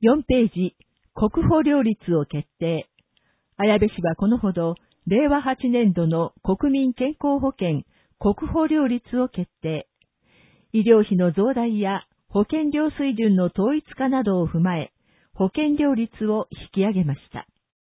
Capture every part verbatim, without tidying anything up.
よんページ、国保料率を決定。綾部氏はこのほど、れいわはちねんどの国民健康保険国保料率を決定。医療費の増大や保険料水準の統一化などを踏まえ、保険料率を引き上げました。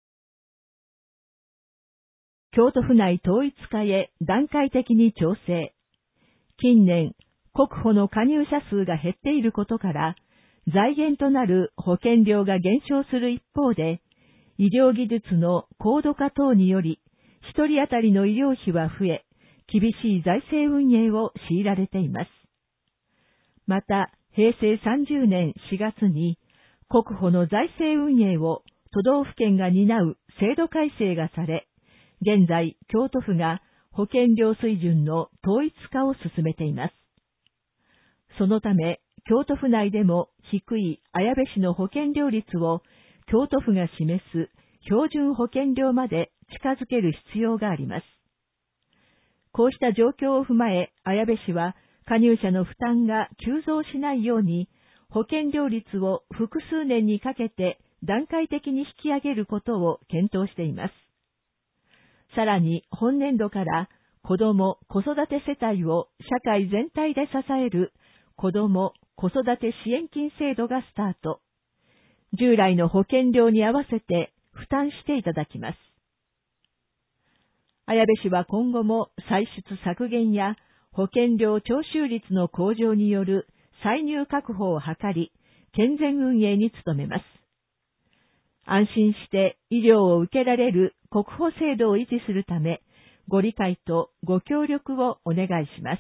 京都府内統一化へ段階的に調整。近年、国保の加入者数が減っていることから、財源となる保険料が減少する一方で、医療技術の高度化等により、一人当たりの医療費は増え、厳しい財政運営を強いられています。また、へいせいさんじゅうねんしがつに、国保の財政運営を都道府県が担う制度改正がされ、現在、京都府が保険料水準の統一化を進めています。そのため、京都府内でも低い綾部市の保険料率を京都府が示す標準保険料まで近づける必要があります。こうした状況を踏まえ、綾部市は加入者の負担が急増しないように、保険料率を複数年にかけて段階的に引き上げることを検討しています。さらに、本年度から子ども・子育て世帯を社会全体で支える子ども・子育て支援金制度がスタート。従来の保険料に合わせて負担していただきます。綾部市は今後も歳出削減や保険料徴収率の向上による歳入確保を図り、健全運営に努めます。安心して医療を受けられる国保制度を維持するため、ご理解とご協力をお願いします。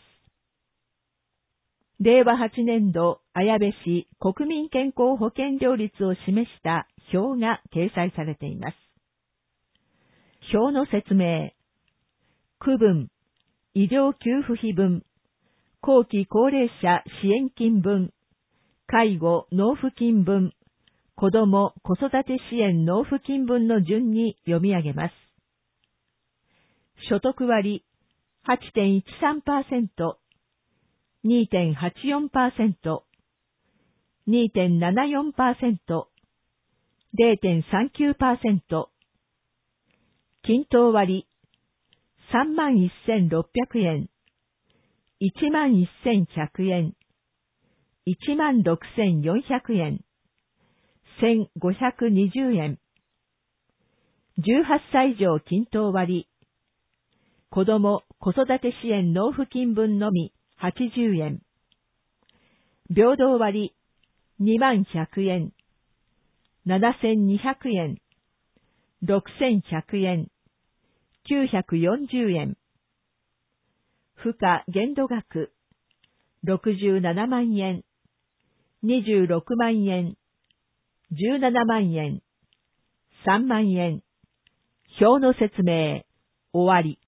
れいわはちねんど綾部市国民健康保険料率を示した表が掲載されています。表の説明。区分、医療給付費分、後期高齢者支援金分、介護納付金分、子ども・子育て支援納付金分の順に読み上げます。所得割 はちてんいちさんパーセント、にてんはちよんパーセント、にてんななよんパーセント、れいてんさんきゅうパーセント、均等割さんまんせんろっぴゃくえん、いちまんせんひゃくえん、いちまんろくせんよんひゃくえん、せんごひゃくにじゅうえん、じゅうはっさい以上均等割、子ども・子育て支援納付金分のみはちじゅうえん、平等割にまんひゃくえん、ななせんにひゃくえん、ろくせんひゃくえん、きゅうひゃくよんじゅうえん、付加限度額ろくじゅうななまんえん、にじゅうろくまんえん、じゅうななまんえん、さんまんえん。表の説明、終わり。